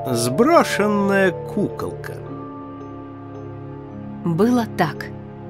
Сброшенная куколка. Было так.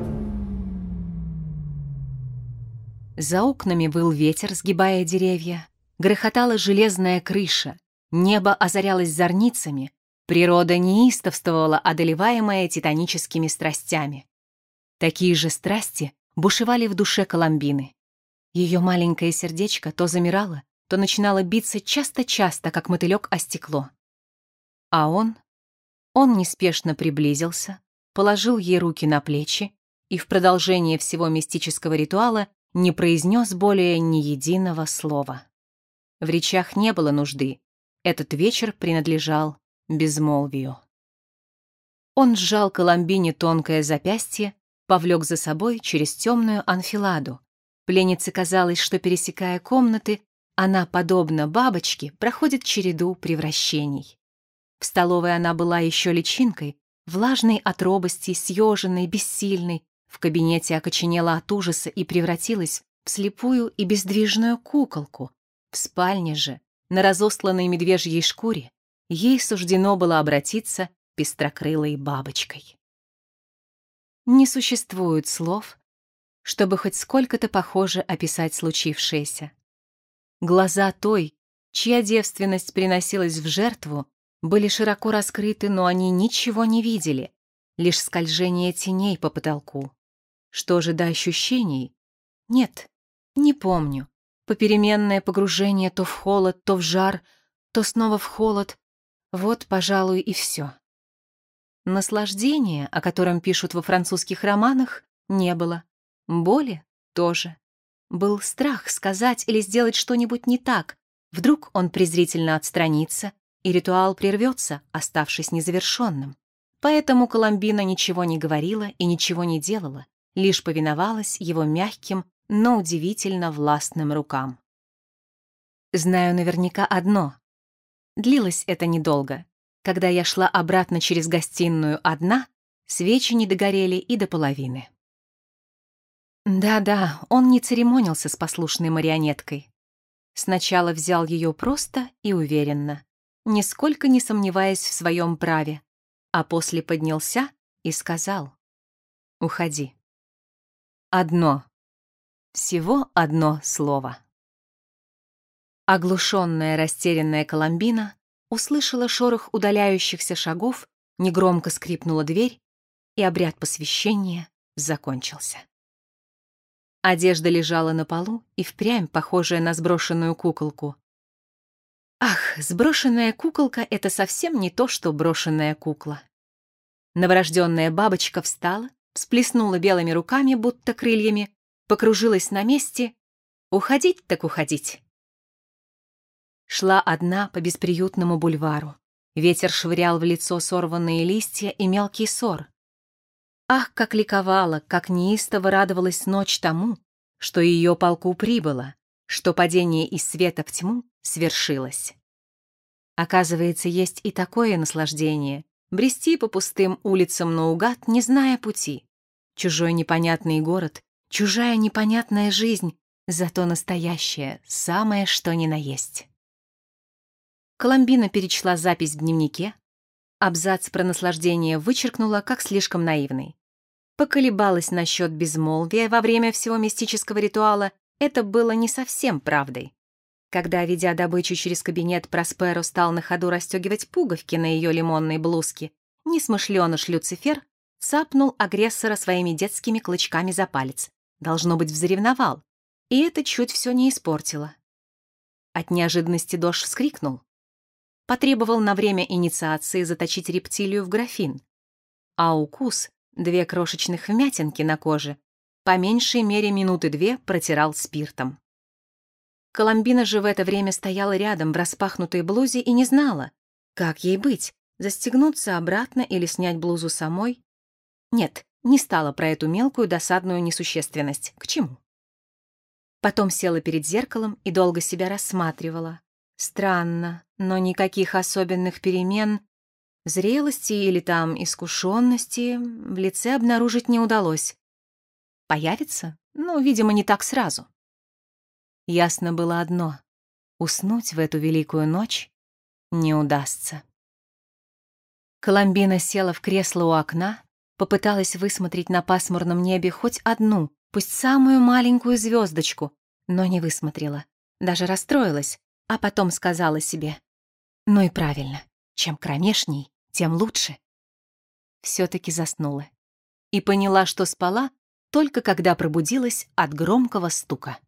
За окнами выл ветер, сгибая деревья, грохотала железная крыша, небо озарялось зорницами, природа неистовствовала, одолеваемая титаническими страстями. Такие же страсти бушевали в душе Коломбины. Ее маленькое сердечко то замирало, то начинало биться часто-часто, как мотылек о стекло. А он неспешно приблизился, положил ей руки на плечи и в продолжение всего мистического ритуала не произнес более ни единого слова. В речах не было нужды, этот вечер принадлежал безмолвию. Он сжал Коломбине тонкое запястье, повлек за собой через темную анфиладу. Пленнице казалось, что, пересекая комнаты, она, подобно бабочке, проходит череду превращений. В столовой она была еще личинкой, влажной от робости, съеженной, бессильной, в кабинете окоченела от ужаса и превратилась в слепую и бездвижную куколку. В спальне же, на разостланной медвежьей шкуре, ей суждено было обратиться пестрокрылой бабочкой. Не существует слов, чтобы хоть сколько-то похоже описать случившееся. Глаза той, чья девственность приносилась в жертву, были широко раскрыты, но они ничего не видели, лишь скольжение теней по потолку. Что же до ощущений? Нет, не помню. Попеременное погружение то в холод, то в жар, то снова в холод. Вот, пожалуй, и все. Наслаждения, о котором пишут во французских романах, не было. Боли тоже. Был страх сказать или сделать что-нибудь не так. Вдруг он презрительно отстранится, и ритуал прервется, оставшись незавершенным. Поэтому Коломбина ничего не говорила и ничего не делала, лишь повиновалась его мягким, но удивительно властным рукам. Знаю наверняка одно. Длилось это недолго. Когда я шла обратно через гостиную одна, свечи не догорели и до половины. Да-да, он не церемонился с послушной марионеткой. Сначала взял ее просто и уверенно, нисколько не сомневаясь в своем праве, а после поднялся и сказал: «Уходи». Одно, всего одно слово. Оглушенная, растерянная Коломбина услышала шорох удаляющихся шагов, негромко скрипнула дверь, и обряд посвящения закончился. Одежда лежала на полу и впрямь похожая на сброшенную куколку. Ах, сброшенная куколка — это совсем не то, что брошенная кукла. Новорожденная бабочка встала, всплеснула белыми руками, будто крыльями, покружилась на месте. Уходить так уходить. Шла одна по бесприютному бульвару. Ветер швырял в лицо сорванные листья и мелкий сор. Ах, как ликовала, как неистово радовалась ночь тому, что ее полку прибыло, что падение из света в тьму свершилось. Оказывается, есть и такое наслаждение — брести по пустым улицам наугад, не зная пути. Чужой непонятный город, чужая непонятная жизнь, зато настоящая, самое что ни на есть. Коломбина перечла запись в дневнике, абзац про наслаждение вычеркнула, как слишком наивный. Поколебалась насчет безмолвия во время всего мистического ритуала, это было не совсем правдой. Когда, ведя добычу через кабинет, Просперо стал на ходу расстегивать пуговки на ее лимонной блузке, несмышленыш Люцифер цапнул агрессора своими детскими клычками за палец. Должно быть, взревновал. И это чуть все не испортило. От неожиданности Дош вскрикнул. Потребовал на время инициации заточить рептилию в графин. А укус, 2 крошечных вмятинки на коже, по меньшей мере минуты 2 протирал спиртом. Коломбина же в это время стояла рядом в распахнутой блузе и не знала, как ей быть, застегнуться обратно или снять блузу самой. Нет, не стала про эту мелкую досадную несущественность. К чему? Потом села перед зеркалом и долго себя рассматривала. Странно, но никаких особенных перемен, зрелости или там искушенности в лице обнаружить не удалось. Появится? Ну, видимо, не так сразу. Ясно было одно — уснуть в эту великую ночь не удастся. Коломбина села в кресло у окна, попыталась высмотреть на пасмурном небе хоть одну, пусть самую маленькую звездочку, но не высмотрела. Даже расстроилась, а потом сказала себе: «Ну и правильно, чем кромешней, тем лучше». Все-таки заснула. И поняла, что спала, только когда пробудилась от громкого стука.